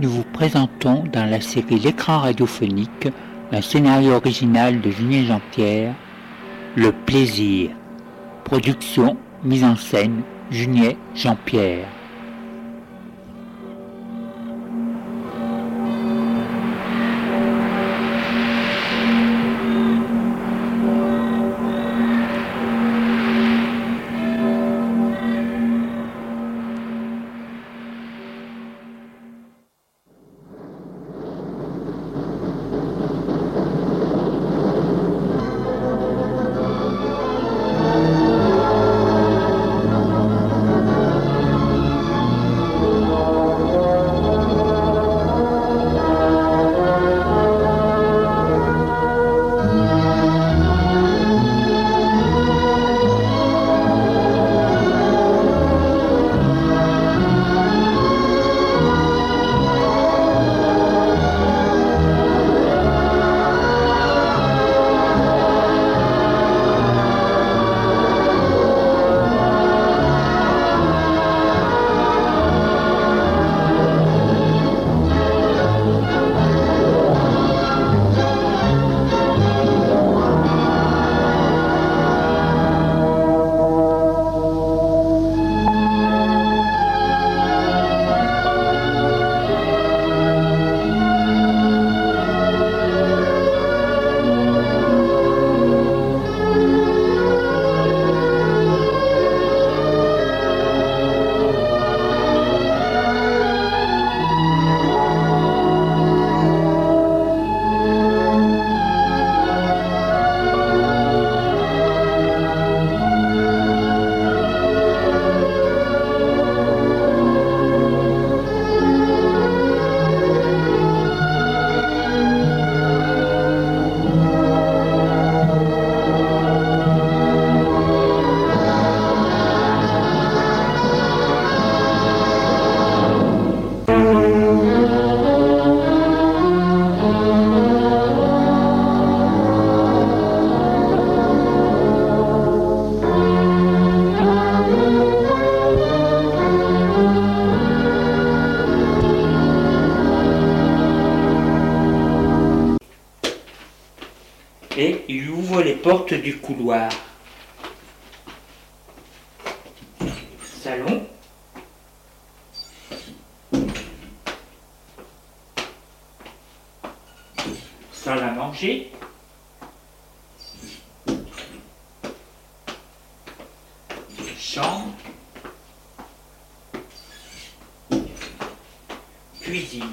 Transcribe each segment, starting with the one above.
nous vous présentons dans la série L'écran radiophonique un scénario original de Julien Jean-Pierre, Le plaisir. Production, mise en scène, Julien Jean-Pierre. Et il ouvre les portes du couloir. Salon. Salle à manger. Chambre. Cuisine.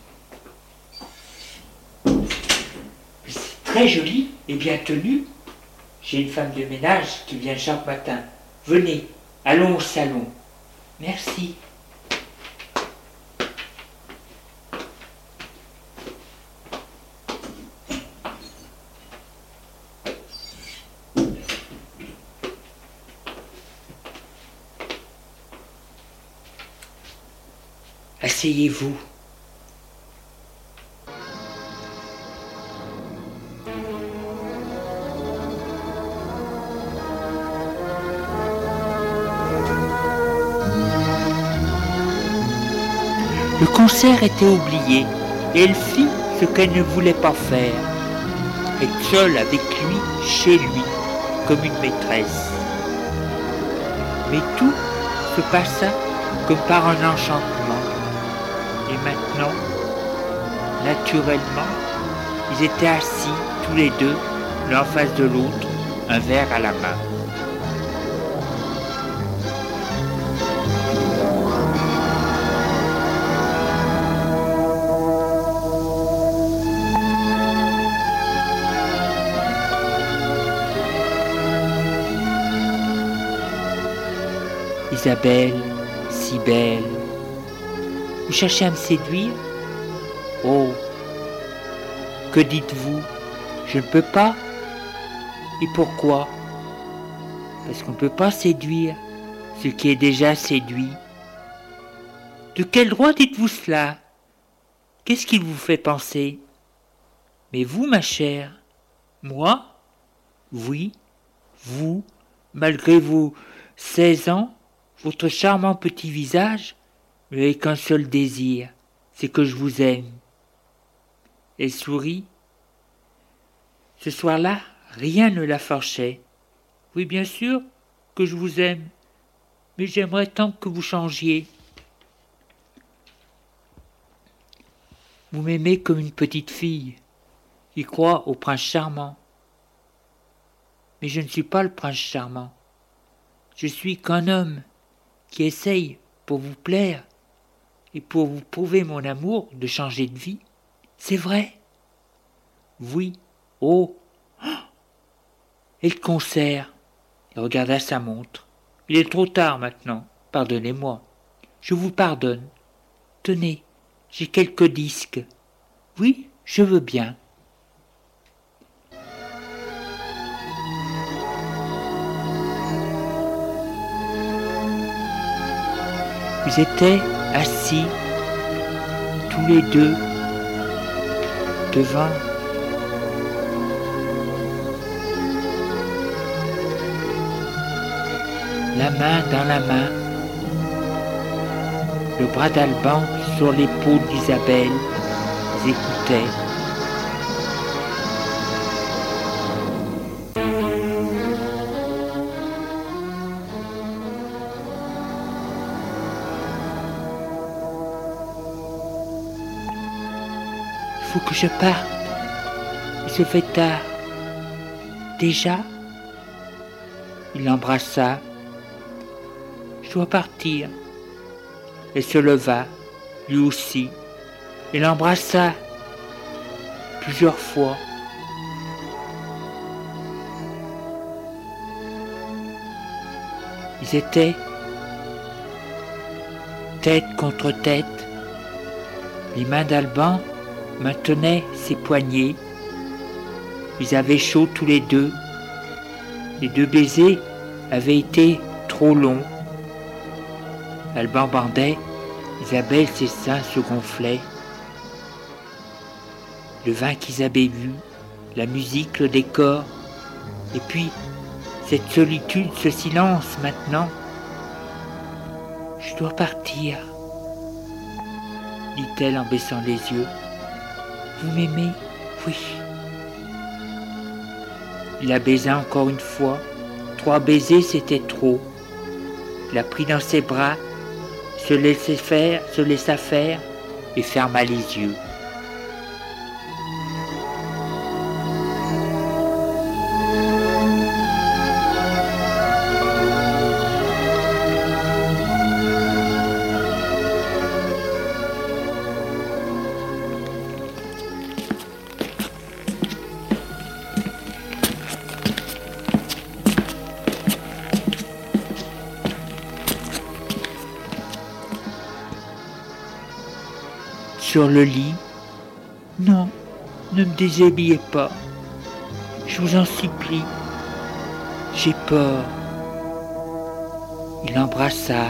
Très joli et bien tenu. J'ai une femme de ménage qui vient chaque matin. Venez, allons au salon. Merci. Asseyez-vous. Le concert était oublié et elle fit ce qu'elle ne voulait pas faire, être seule avec lui, chez lui, comme une maîtresse. Mais tout se passa comme par un enchantement. Et maintenant, naturellement, ils étaient assis tous les deux, l'un en face de l'autre, un verre à la main. Isabelle, si belle, vous cherchez à me séduire? Oh, que dites-vous? Je ne peux pas. Et pourquoi? Parce qu'on ne peut pas séduire ce qui est déjà séduit. De quel droit dites-vous cela? Qu'est-ce qui vous fait penser? Mais vous, ma chère, moi? Oui, vous, malgré vos 16 ans, votre charmant petit visage, mais avec un seul désir, c'est que je vous aime. Elle sourit. Ce soir-là, rien ne la fâchait. Oui, bien sûr que je vous aime, mais j'aimerais tant que vous changiez. Vous m'aimez comme une petite fille qui croit au prince charmant. Mais je ne suis pas le prince charmant. Je suis qu'un homme qui essaye, pour vous plaire et pour vous prouver mon amour, de changer de vie. C'est vrai? Oui. Oh! Et le concert? Il regarda sa montre. Il est trop tard maintenant. Pardonnez-moi. Je vous pardonne. Tenez, j'ai quelques disques. Oui, je veux bien. Ils étaient assis, tous les deux, devant la main dans la main, le bras d'Alban sur l'épaule d'Isabelle. Ils écoutaient. Il faut que je parte. Il se fait tard. Déjà? Il l'embrassa. Je dois partir. Elle se leva, lui aussi, et l'embrassa plusieurs fois. Ils étaient tête contre tête. Les mains d'Alban maintenaient ses poignets. Ils avaient chaud tous les deux. Les deux baisers avaient été trop longs. Alban bandait, Isabelle, ses seins se gonflaient. Le vin qu'ils avaient bu, la musique, le décor, et puis cette solitude, ce silence maintenant. Je dois partir, dit-elle en baissant les yeux. Vous m'aimez? Oui. Il la baisa encore une fois. 3 baisers, c'était trop. Il la prit dans ses bras, se laissa faire et ferma les yeux. Sur le lit. Non, ne me déshabillez pas. Je vous en supplie. J'ai peur. Il l'embrassa.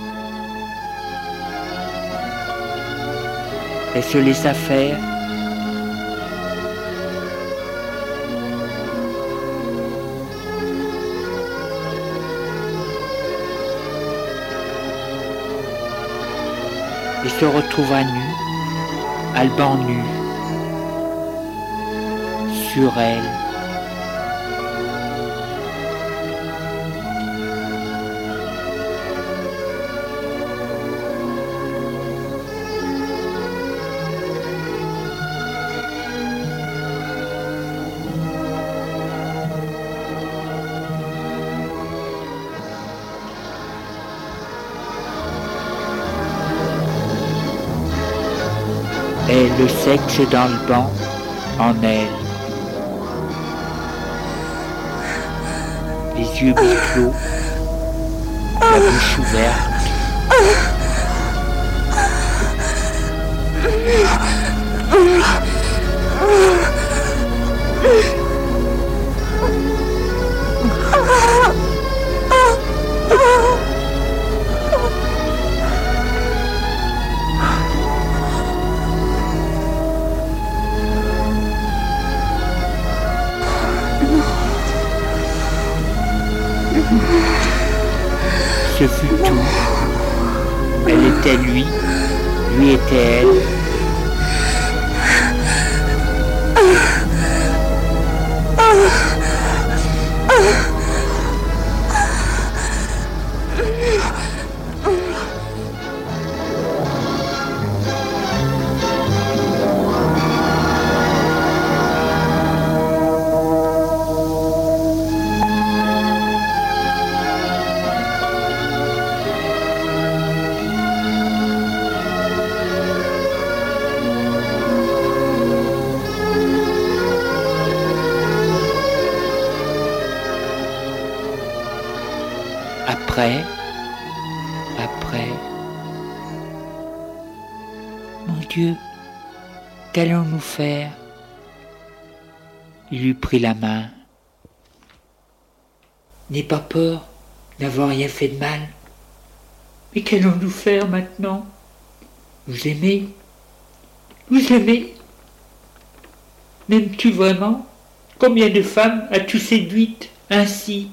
Elle se laissa faire. Et se retrouva nue. Alban nu, sur elle. Et le sexe d'Alban en elle. Les yeux mi-clos, la bouche ouverte. Ce fut tout. Elle était lui était elle. après, mon Dieu, qu'allons-nous faire? Il lui prit la main. N'aie pas peur d'avoir rien fait de mal. Mais qu'allons-nous faire maintenant? Vous aimez? Vous aimez? M'aimes-tu vraiment? Combien de femmes as-tu séduites ainsi?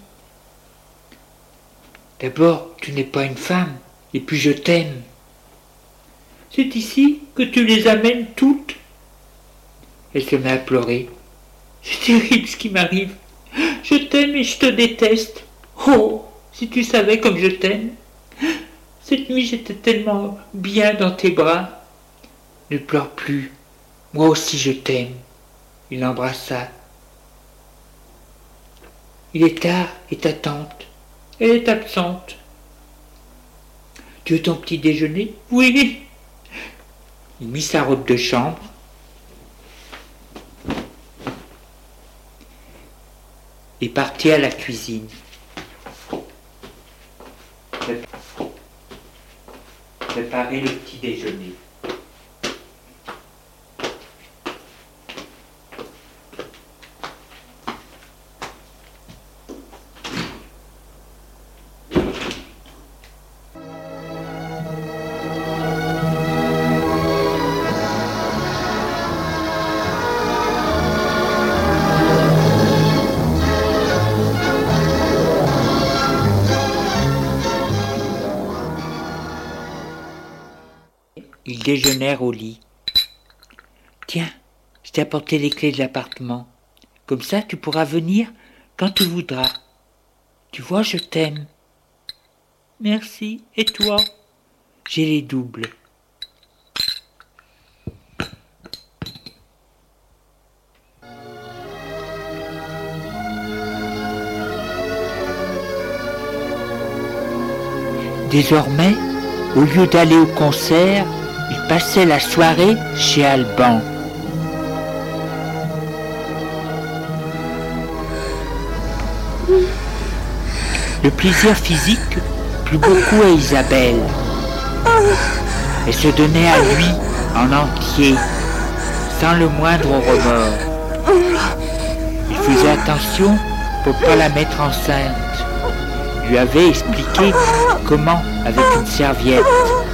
D'abord, tu n'es pas une femme, et puis je t'aime. C'est ici que tu les amènes toutes? Elle se met à pleurer. C'est terrible ce qui m'arrive. Je t'aime et je te déteste. Oh, si tu savais comme je t'aime. Cette nuit, j'étais tellement bien dans tes bras. Ne pleure plus. Moi aussi, je t'aime. Il l'embrassa. Il est tard et ta tante, elle est absente. Tu veux ton petit déjeuner? Oui. Il mit sa robe de chambre. Et partit à la cuisine. Préparer le petit déjeuner. Ils déjeunèrent au lit. Tiens, je t'ai apporté les clés de l'appartement. Comme ça, tu pourras venir quand tu voudras. Tu vois, je t'aime. Merci. Et toi? J'ai les doubles. Désormais, au lieu d'aller au concert, il passait la soirée chez Alban. Le plaisir physique plut beaucoup à Isabelle. Elle se donnait à lui en entier, sans le moindre remords. Il faisait attention pour ne pas la mettre enceinte. Il lui avait expliqué comment avec une serviette.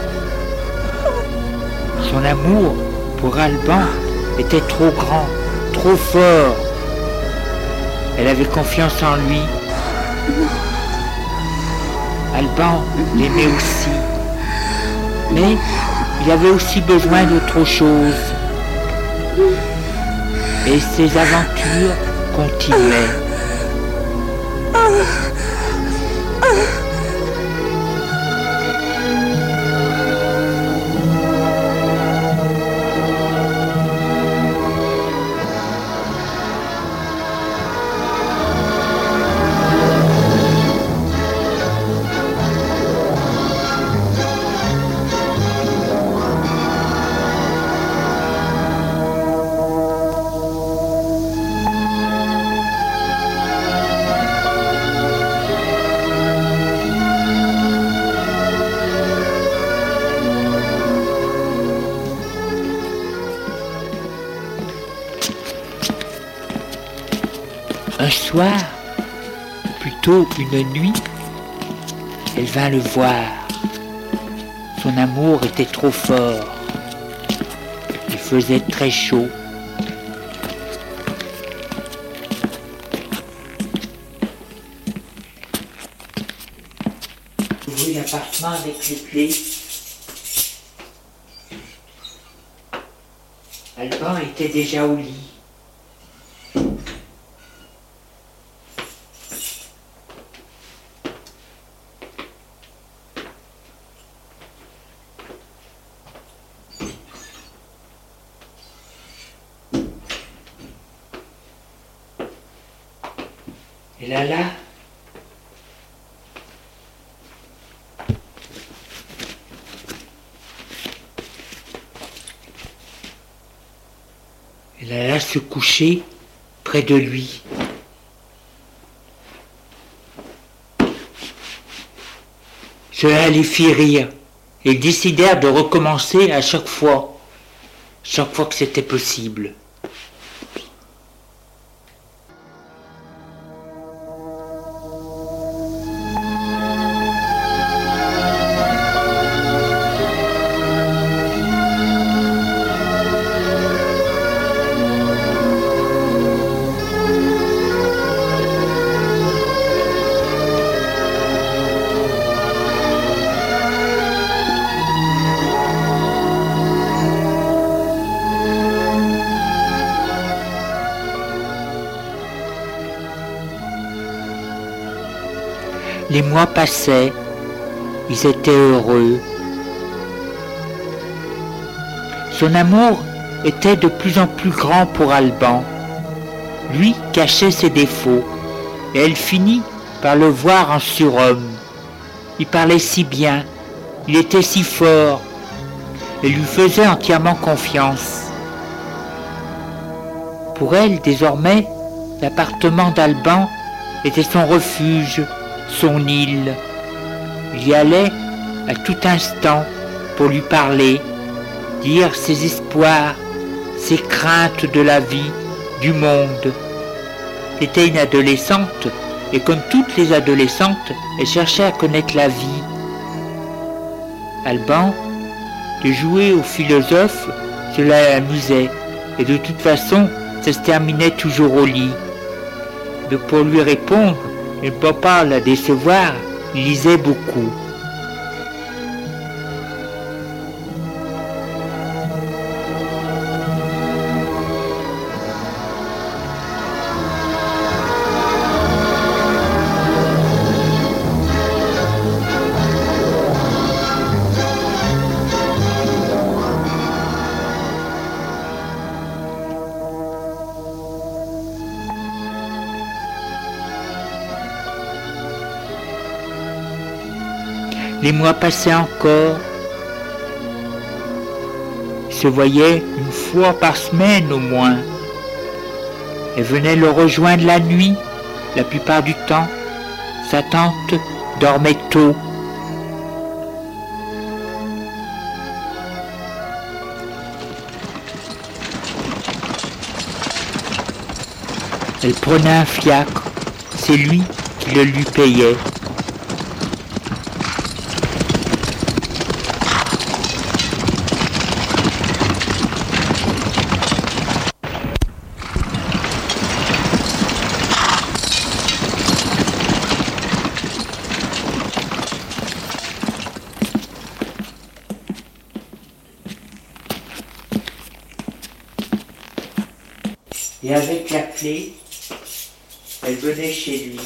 Son amour pour Alban était trop grand, trop fort. Elle avait confiance en lui. Alban l'aimait aussi. Mais il avait aussi besoin d'autre chose. Et ses aventures continuaient. Un soir, plutôt une nuit, elle vint le voir. Son amour était trop fort. Il faisait très chaud. Il ouvrit l'appartement avec les clés. Alban était déjà au lit. Elle alla se coucher près de lui. Cela les fit rire. Ils décidèrent de recommencer à chaque fois que c'était possible. Les mois passaient, ils étaient heureux. Son amour était de plus en plus grand pour Alban. Lui cachait ses défauts, et elle finit par le voir en surhomme. Il parlait si bien, il était si fort, et lui faisait entièrement confiance. Pour elle, désormais, l'appartement d'Alban était son refuge, son île. Il y allait à tout instant pour lui parler, dire ses espoirs, ses craintes de la vie, du monde. C'était une adolescente, et comme toutes les adolescentes, elle cherchait à connaître la vie. Alban, de jouer au philosophe, cela l'amusait, et de toute façon, ça se terminait toujours au lit. Mais pour lui répondre, et ne pas la décevoir, il lisait beaucoup. Les mois passaient encore. Ils se voyaient une fois par semaine au moins. Elle venait le rejoindre la nuit, la plupart du temps. Sa tante dormait tôt. Elle prenait un fiacre, c'est lui qui le lui payait. Et avec la clé, elle venait chez lui.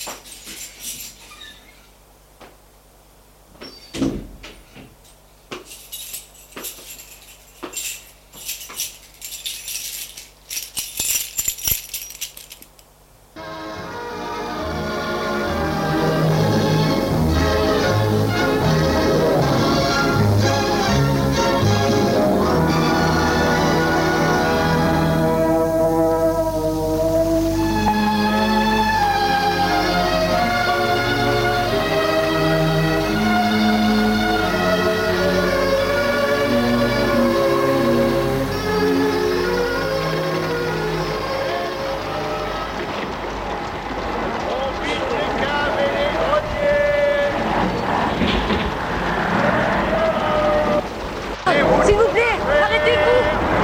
S'il vous plaît, arrêtez-vous!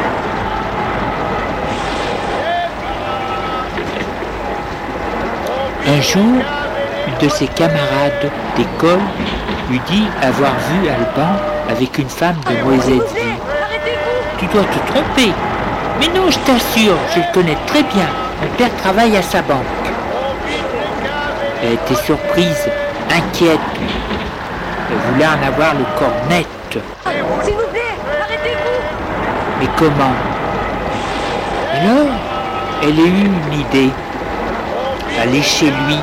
Un jour, une de ses camarades d'école lui dit avoir vu Alban avec une femme de mauvaise vie. Tu dois te tromper. Mais non, je t'assure, je le connais très bien. Mon père travaille à sa banque. Elle était surprise, inquiète. Elle voulait en avoir le corps net. S'il vous plaît, arrêtez-vous! Mais comment? Alors, elle a eu une idée. Aller chez lui.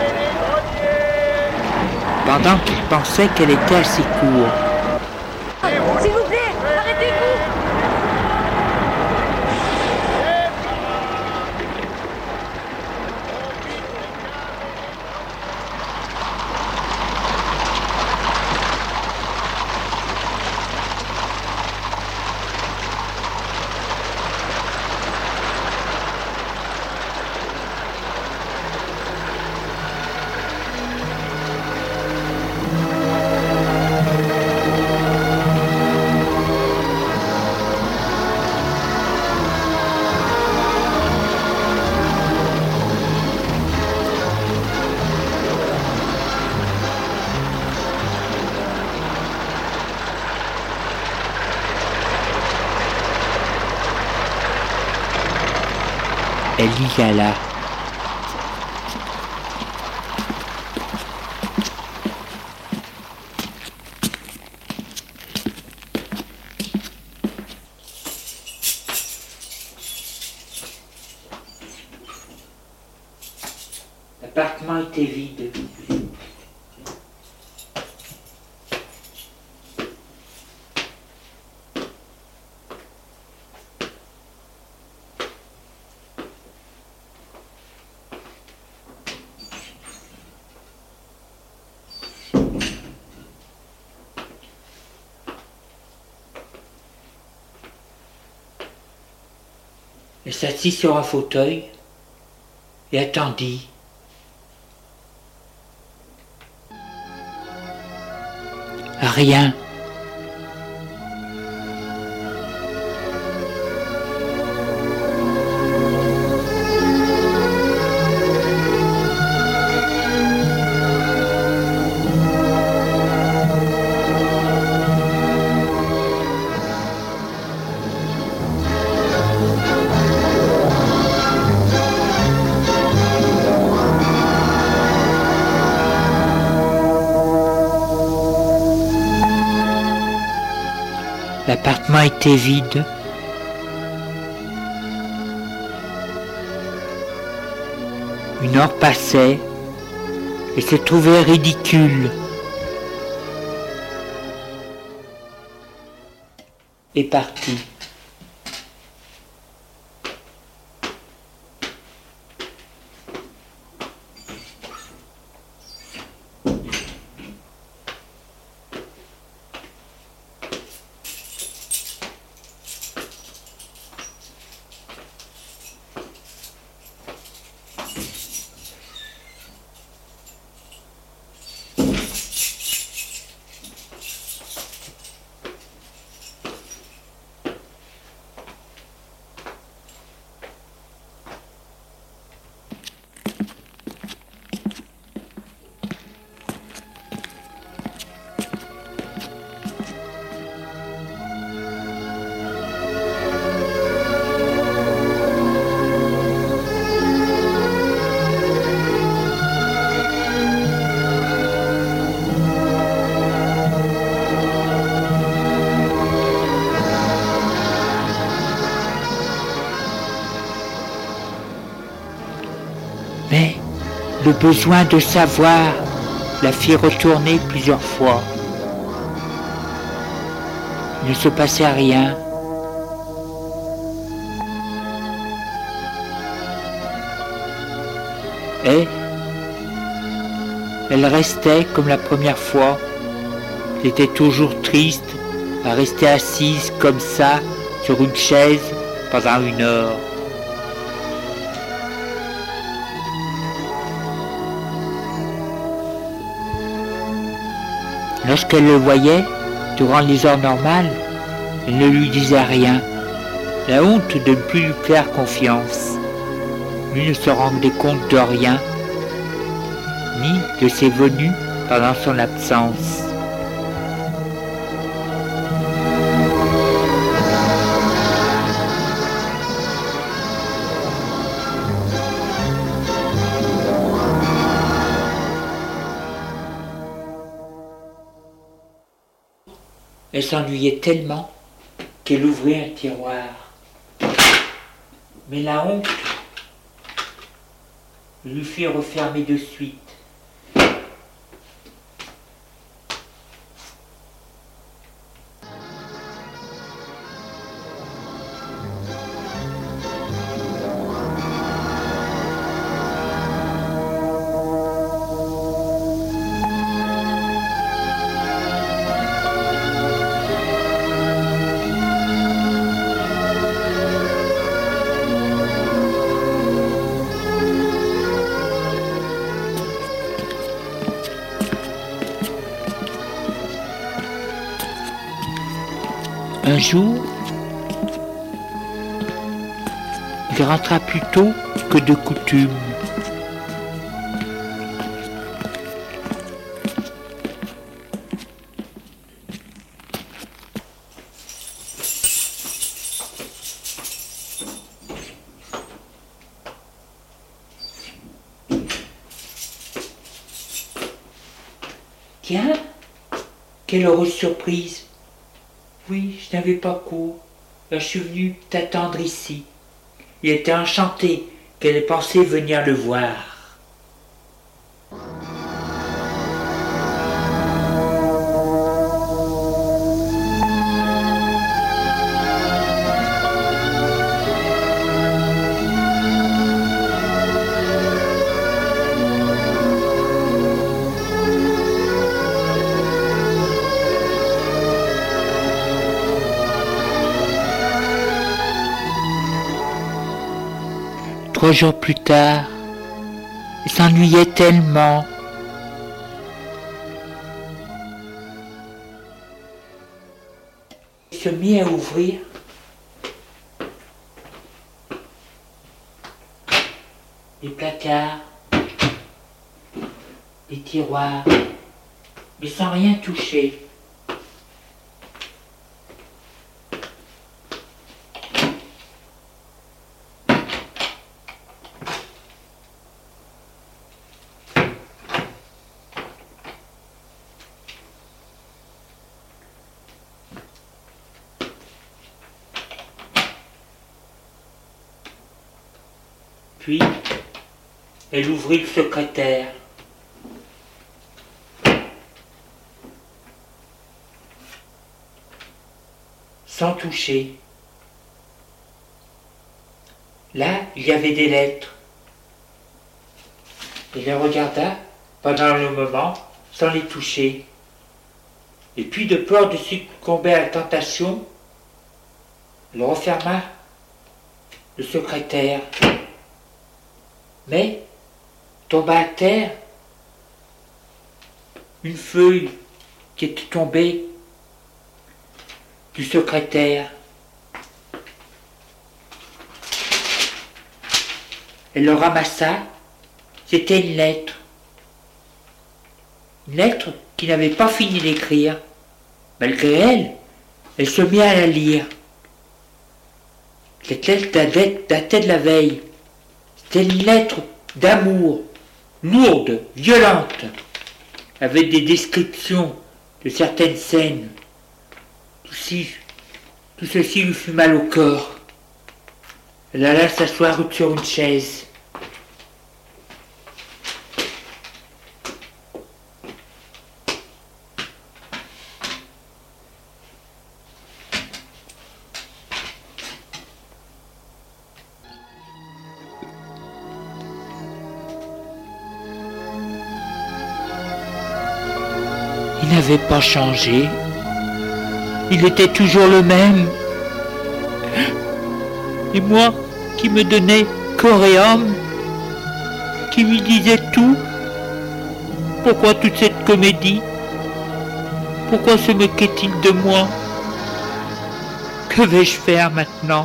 Pendant qu'il pensait qu'elle était à ses cours. S'il vous plaît, arrêtez-vous! Elle y là. L'appartement était vide. Elle s'assit sur un fauteuil et attendit. Rien. L'appartement était vide. Une heure passait et se trouvait ridicule. Et partit. Mais le besoin de savoir la fit retourner plusieurs fois. Il ne se passait rien. Et elle restait comme la première fois. Elle était toujours triste à rester assise comme ça sur une chaise pendant 1 heure. Lorsqu'elle le voyait, durant les heures normales, elle ne lui disait rien. La honte de ne plus lui faire confiance. Lui ne se rendait compte de rien, ni de ses venues pendant son absence. Elle s'ennuyait tellement qu'elle ouvrit un tiroir. Mais la honte lui fit refermer de suite. Un jour, il rentra plus tôt que de coutume. Tiens, quelle heureuse surprise. Oui, je n'avais pas cours. Je suis venu t'attendre ici. Il était enchanté qu'elle ait pensé venir le voir. Trois jours plus tard, il s'ennuyait tellement. Il se mit à ouvrir les placards, les tiroirs, mais sans rien toucher. Puis, elle ouvrit le secrétaire. Sans toucher. Là, il y avait des lettres. Il les regarda pendant le moment sans les toucher. Et puis, de peur de succomber à la tentation, il referma le secrétaire. Mais tomba à terre une feuille qui était tombée du secrétaire. Elle le ramassa, c'était une lettre. Une lettre qu'il n'avait pas fini d'écrire. Malgré elle, elle se mit à la lire. Cette lettre datait de la veille. C'était une lettre d'amour, lourde, violente, avec des descriptions de certaines scènes. Tout ceci lui fit mal au corps. Elle alla s'asseoir sur une chaise. Il n'avait pas changé. Il était toujours le même. Et moi, qui me donnais corps et âme, qui lui disais tout, pourquoi toute cette comédie? Pourquoi se moquait-il de moi? Que vais-je faire maintenant?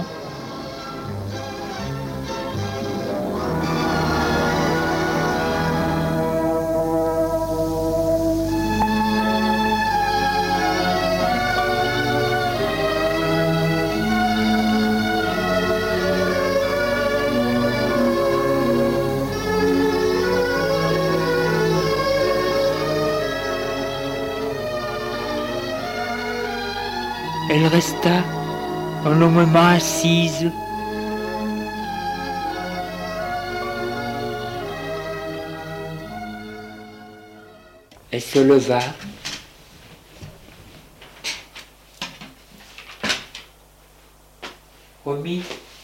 Elle resta un long moment assise. Elle se leva. Remit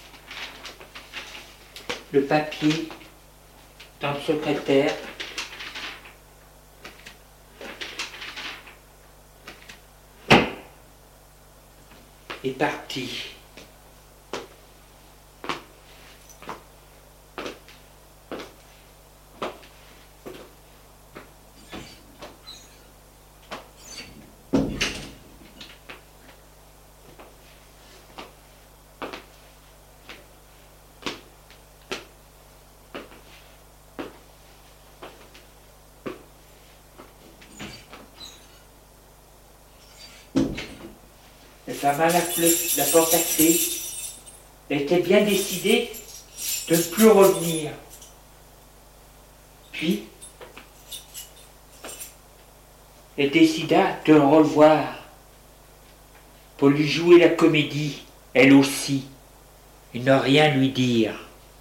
le papier dans le secrétaire. Et partit. Elle ferma la porte à clé. Elle était bien décidée de ne plus revenir. Puis, elle décida de le revoir pour lui jouer la comédie, elle aussi, et ne rien lui dire.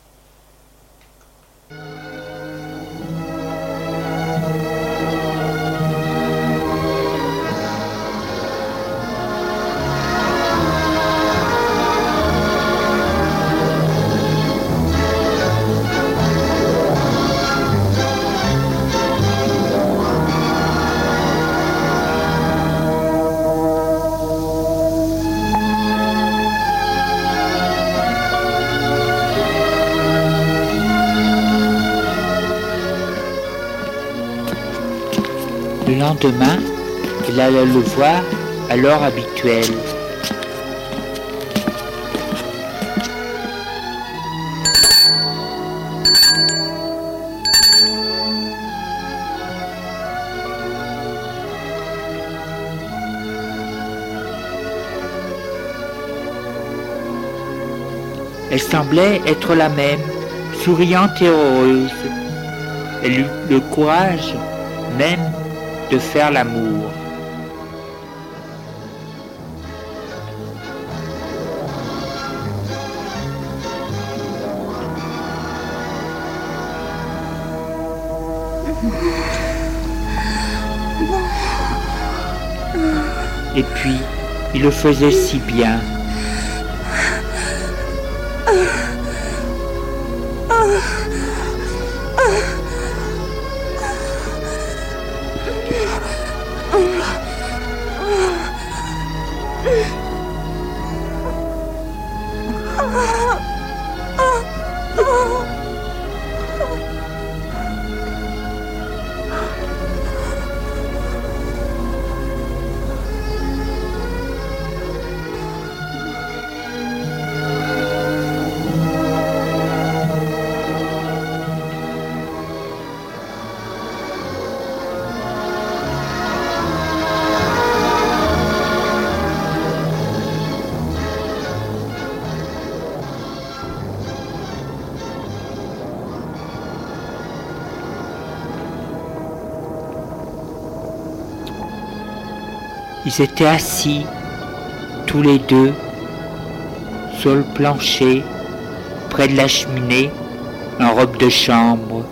Le lendemain, il alla le voir à l'heure habituelle. Elle semblait être la même, souriante et heureuse. Elle eut le courage même de faire l'amour. Et puis, il le faisait si bien. Ils étaient assis, tous les deux, sur le plancher, près de la cheminée, en robe de chambre.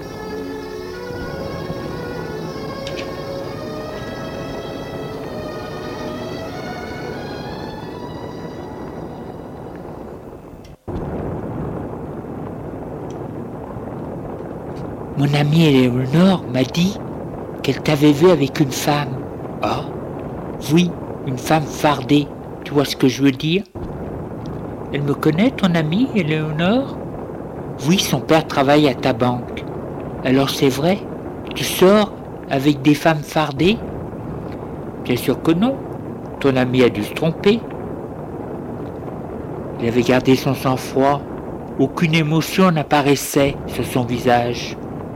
Mon amie Éléonore m'a dit qu'elle t'avait vu avec une femme. Ah, oui, une femme fardée, tu vois ce que je veux dire? Elle me connaît, ton amie Éléonore? Oui, son père travaille à ta banque. Alors c'est vrai, tu sors avec des femmes fardées? Bien sûr que non, ton ami a dû se tromper. Il avait gardé son sang-froid, aucune émotion n'apparaissait sur son visage.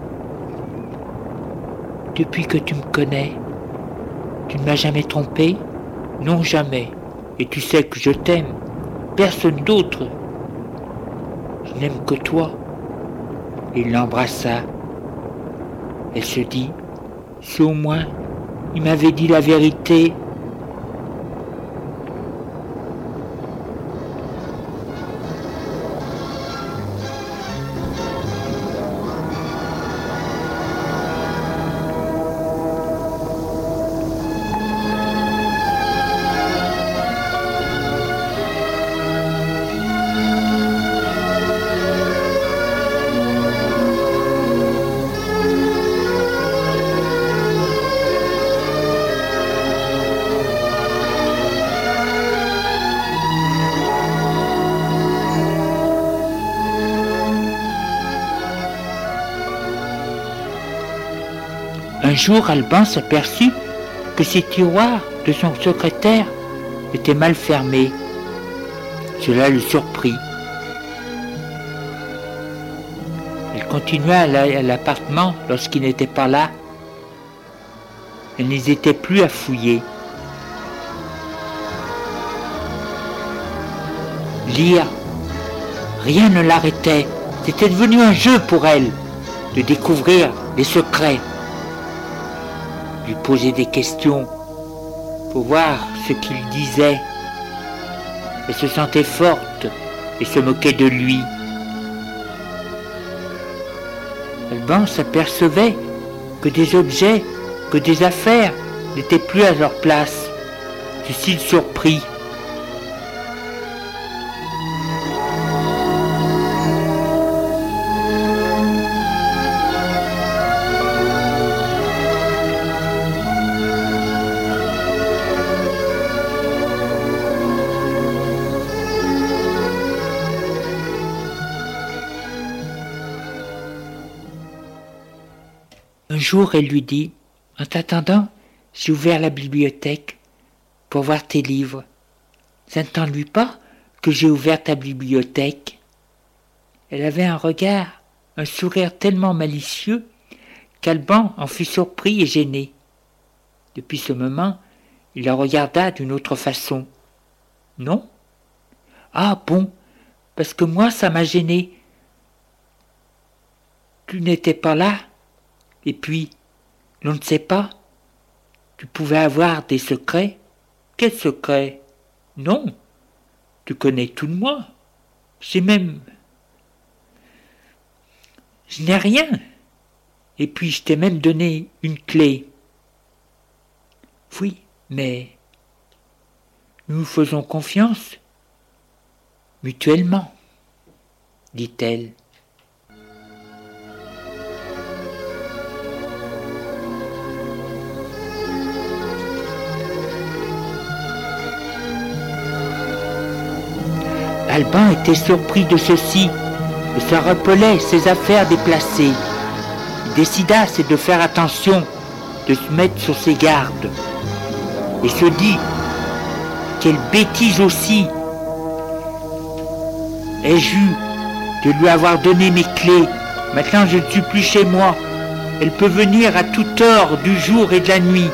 Depuis que tu me connais, tu ne m'as jamais trompé? Non, jamais. Et tu sais que je t'aime. Personne d'autre. Je n'aime que toi. Il l'embrassa. Elle se dit, si au moins il m'avait dit la vérité. Un jour, Alban s'aperçut que ses tiroirs de son secrétaire étaient mal fermés. Cela le surprit. Elle continua à aller à l'appartement lorsqu'il n'était pas là. Elle n'hésitait plus à fouiller. Lire, rien ne l'arrêtait. C'était devenu un jeu pour elle de découvrir les secrets. lui poser des questions pour voir ce qu'il disait. Elle se sentait forte et se moquait de lui. Alban s'apercevait que des objets, que des affaires n'étaient plus à leur place. Fut-il surpris? Un jour, elle lui dit « En t'attendant, j'ai ouvert la bibliothèque pour voir tes livres. Ça ne t'ennuie pas que j'ai ouvert ta bibliothèque ?» Elle avait un regard, un sourire tellement malicieux qu'Alban en fut surpris et gêné. Depuis ce moment, il la regarda d'une autre façon. « Non ? Ah bon, parce que moi ça m'a gêné. Tu n'étais pas là. Et puis, l'on ne sait pas. Tu pouvais avoir des secrets. Quels secrets? Non, tu connais tout de moi. Je n'ai rien. Et puis je t'ai même donné une clé. Oui, mais nous nous faisons confiance mutuellement, dit-elle. Alban était surpris de ceci et se rappelait ses affaires déplacées. Il décida de faire attention, de se mettre sur ses gardes. Et se dit, quelle bêtise aussi ai-je eu de lui avoir donné mes clés. Maintenant je ne suis plus chez moi. Elle peut venir à toute heure du jour et de la nuit.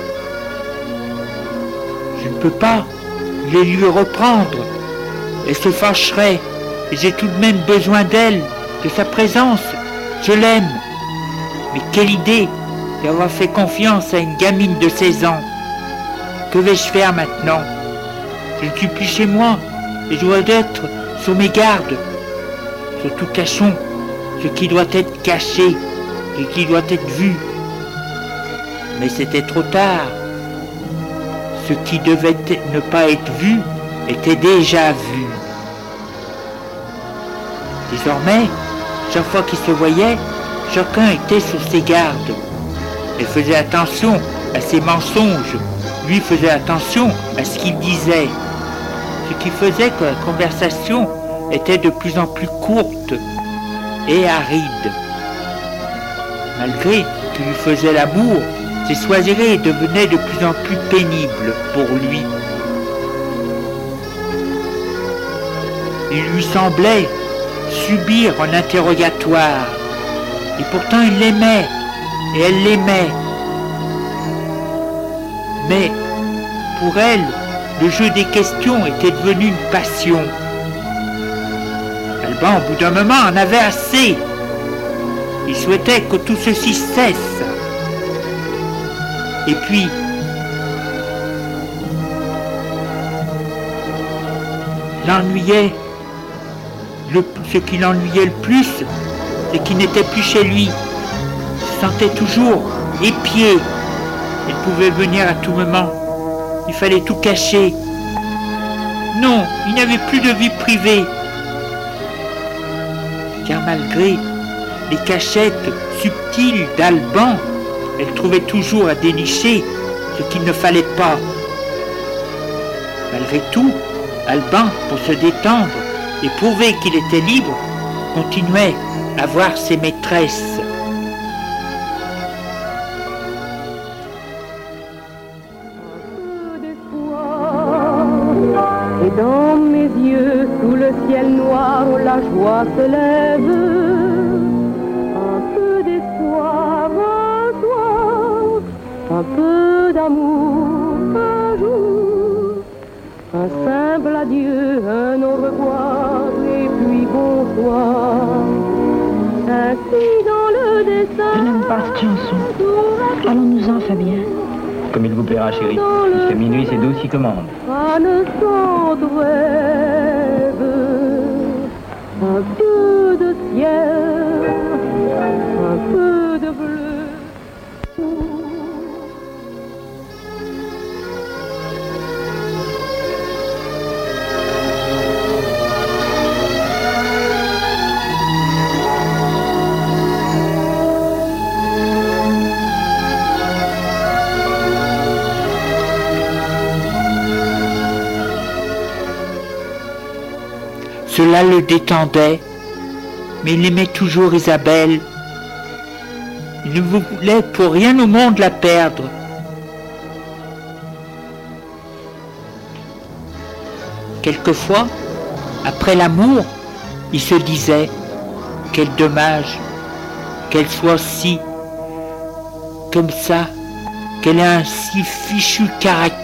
Je ne peux pas les lui reprendre. Elle se fâcherait, et j'ai tout de même besoin d'elle, de sa présence. Je l'aime. Mais quelle idée d'avoir fait confiance à une gamine de 16 ans. Que vais-je faire maintenant? Je ne suis plus chez moi, et je dois être sur mes gardes. Surtout cachons ce qui doit être caché, et qui doit être vu. Mais c'était trop tard. Ce qui devait ne pas être vu était déjà vu. Désormais, chaque fois qu'ils se voyaient, chacun était sur ses gardes. Elle faisait attention à ses mensonges, lui faisait attention à ce qu'il disait, ce qui faisait que la conversation était de plus en plus courte et aride. Malgré qu'il lui faisait l'amour, ses soirées devenaient de plus en plus pénibles pour lui. Il lui semblait subir un interrogatoire, et pourtant il l'aimait, et elle l'aimait. Mais pour elle, le jeu des questions était devenu une passion. Alban, au bout d'un moment, en avait assez. Il souhaitait que tout ceci cesse. Et puis, l'ennuyait. Ce qui l'ennuyait le plus, c'est qu'il n'était plus chez lui. Il se sentait toujours épié. Il pouvait venir à tout moment. Il fallait tout cacher. Non, il n'avait plus de vie privée. Car malgré les cachettes subtiles d'Alban, elle trouvait toujours à dénicher ce qu'il ne fallait pas. Malgré tout, Alban, pour se détendre et prouver qu'il était libre, continuait à voir ses maîtresses. Et dans mes yeux, sous le ciel noir, la joie se lève. Un peu d'espoir, un soir, un peu d'amour, un jour, un simple adieu, un au revoir, et puis bonsoir. Ainsi dans le destin. Je n'aime pas cette chanson. Allons-nous-en, Fabien. Comme il vous plaira, chérie. Jusqu'à minuit, c'est Douce qui commande. Crâne sans rêve, un peu de ciel, un peu de bleu. Cela le détendait, mais il aimait toujours Isabelle. Il ne voulait pour rien au monde la perdre. Quelquefois, après l'amour, il se disait « Quel dommage qu'elle soit si, comme ça, qu'elle ait un si fichu caractère. »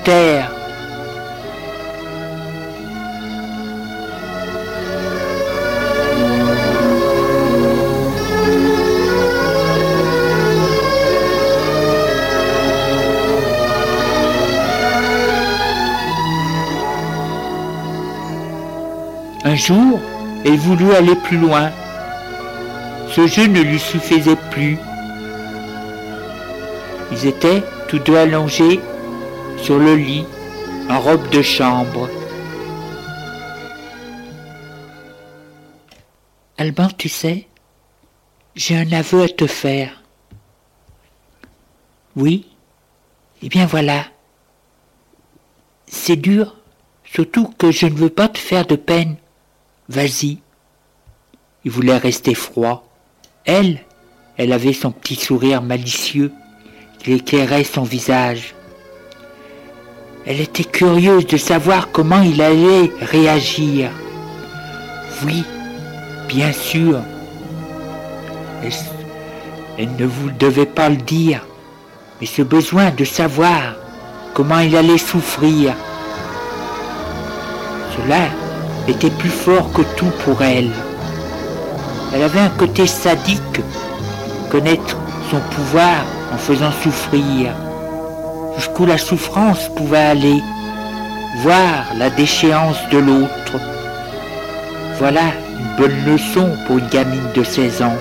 Un jour, elle voulut aller plus loin. Ce jeu ne lui suffisait plus. Ils étaient tous deux allongés sur le lit, en robe de chambre. « Alban, tu sais, j'ai un aveu à te faire. »« Oui, eh bien voilà. C'est dur, surtout que je ne veux pas te faire de peine. Vas-y. » Il voulait rester froid. Elle avait son petit sourire malicieux qui éclairait son visage. Elle était curieuse de savoir comment il allait réagir. Oui, bien sûr. Elle ne vous devait pas le dire, mais ce besoin de savoir comment il allait souffrir, cela était plus fort que tout pour elle. Elle avait un côté sadique, connaître son pouvoir en faisant souffrir, jusqu'où la souffrance pouvait aller, voir la déchéance de l'autre. Voilà une bonne leçon pour une gamine de 16 ans.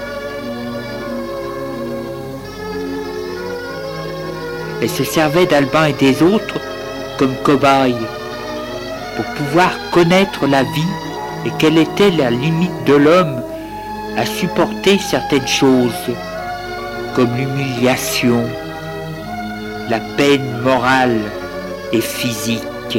Elle se servait d'Alban et des autres comme cobayes pour pouvoir connaître la vie et quelle était la limite de l'homme à supporter certaines choses, comme l'humiliation, la peine morale et physique.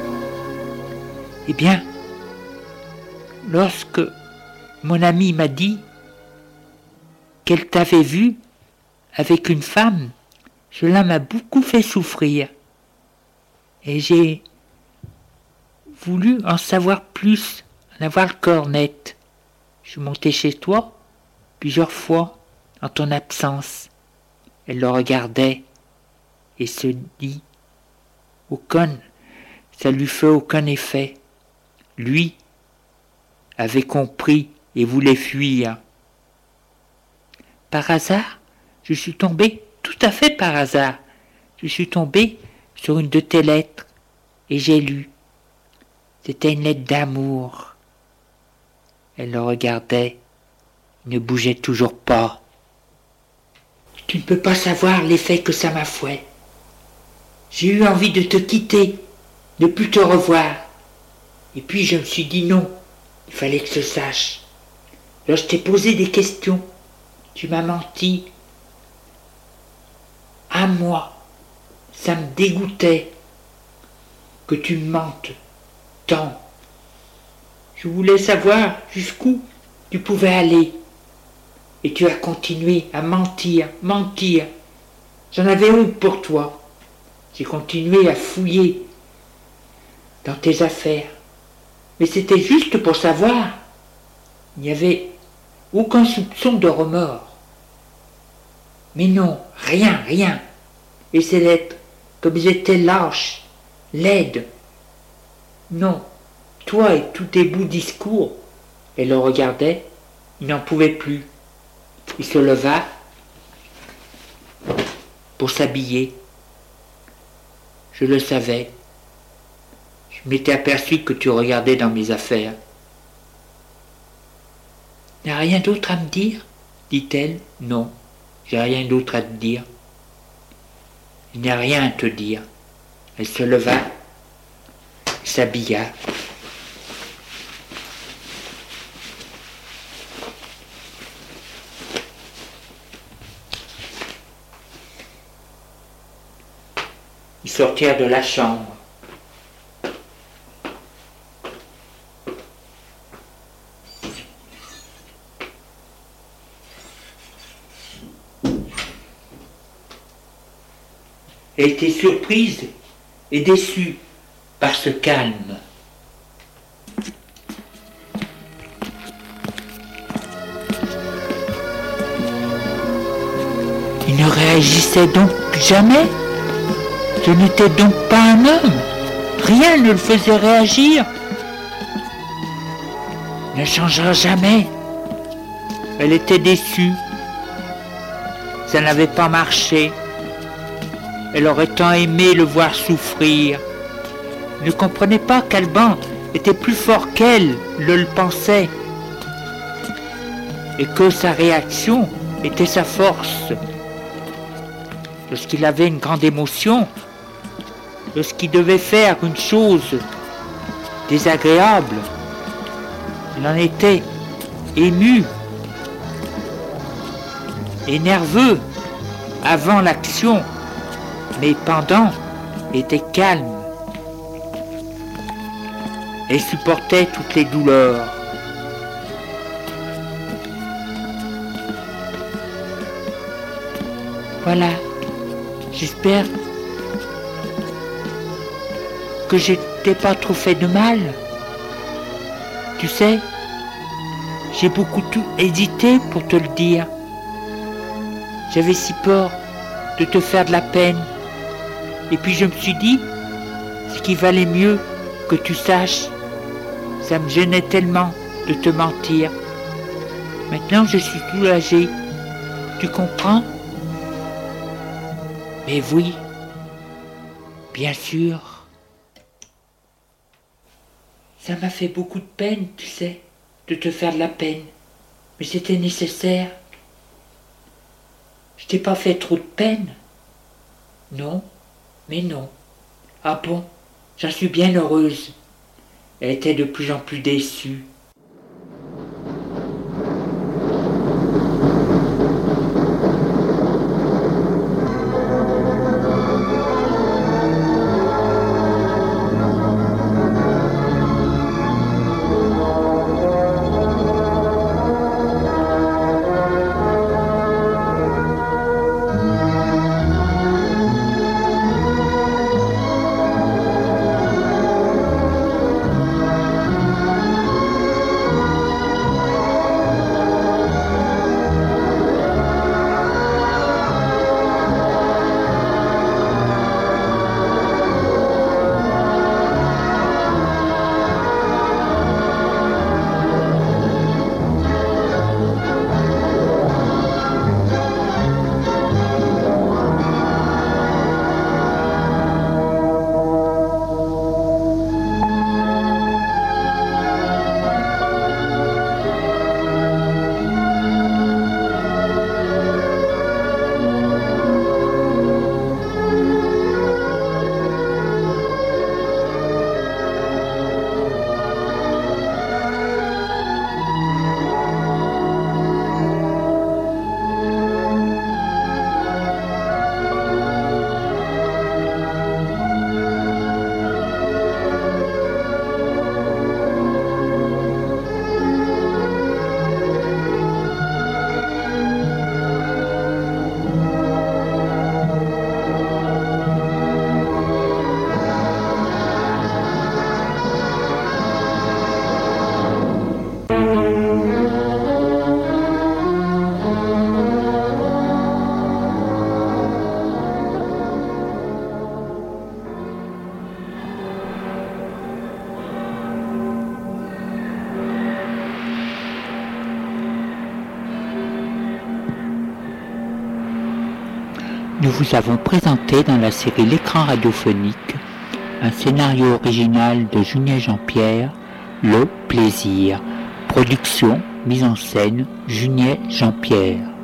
Eh bien, lorsque mon amie m'a dit qu'elle t'avait vu avec une femme, cela m'a beaucoup fait souffrir. Et j'ai voulu en savoir plus, en avoir le corps net. Je suis monté chez toi plusieurs fois en ton absence. Elle le regardait et se dit ça lui fait aucun effet. Lui avait compris et voulait fuir. Par hasard, je suis tombé, tout à fait par hasard, je suis tombé sur une de tes lettres et j'ai lu. C'était une lettre d'amour. Elle le regardait, il ne bougeait toujours pas. Tu ne peux pas savoir l'effet que ça m'a fait. J'ai eu envie de te quitter, de plus te revoir. Et puis je me suis dit non, il fallait que je sache. Alors je t'ai posé des questions, tu m'as menti. À moi, ça me dégoûtait que tu me mentes tant. Je voulais savoir jusqu'où tu pouvais aller. Et tu as continué à mentir. J'en avais honte pour toi. J'ai continué à fouiller dans tes affaires. Mais c'était juste pour savoir. Il n'y avait aucun soupçon de remords. Mais non, rien. Et ces lettres, comme ils étaient lâches, laides. Non, toi et tous tes beaux discours. Elle le regardait, il n'en pouvait plus. Il se leva pour s'habiller. Je le savais. Je m'étais aperçu que tu regardais dans mes affaires. « N'as rien d'autre à me dire ?» dit-elle. « Non, j'ai rien d'autre à te dire. »« Il n'y a rien à te dire. » Elle se leva, s'habilla. Ils sortirent de la chambre. Elle était surprise et déçue par ce calme. Il ne réagissait donc jamais. Ce n'était donc pas un homme. Rien ne le faisait réagir. Il ne changera jamais. Elle était déçue. Ça n'avait pas marché. Elle aurait tant aimé le voir souffrir. Elle ne comprenait pas qu'Alban était plus fort qu'elle le pensait. Et que sa réaction était sa force. Lorsqu'il avait une grande émotion, lorsqu'il devait faire une chose désagréable, il en était ému et nerveux avant l'action, mais pendant était calme et supportait toutes les douleurs. Voilà, j'espère que je t'ai pas trop fait de mal. Tu sais, j'ai beaucoup hésité pour te le dire. J'avais si peur de te faire de la peine. Et puis je me suis dit, ce qu'il valait mieux que tu saches, ça me gênait tellement de te mentir. Maintenant je suis soulagée. Tu comprends? Mais oui, bien sûr. Ça m'a fait beaucoup de peine, tu sais, de te faire de la peine. Mais c'était nécessaire. Je t'ai pas fait trop de peine. Non, mais non. Ah bon, j'en suis bien heureuse. Elle était de plus en plus déçue. nous vous avons présenté dans la série L'écran radiophonique un scénario original de Julien Jean-Pierre, Le Plaisir. Production, mise en scène, Julien Jean-Pierre.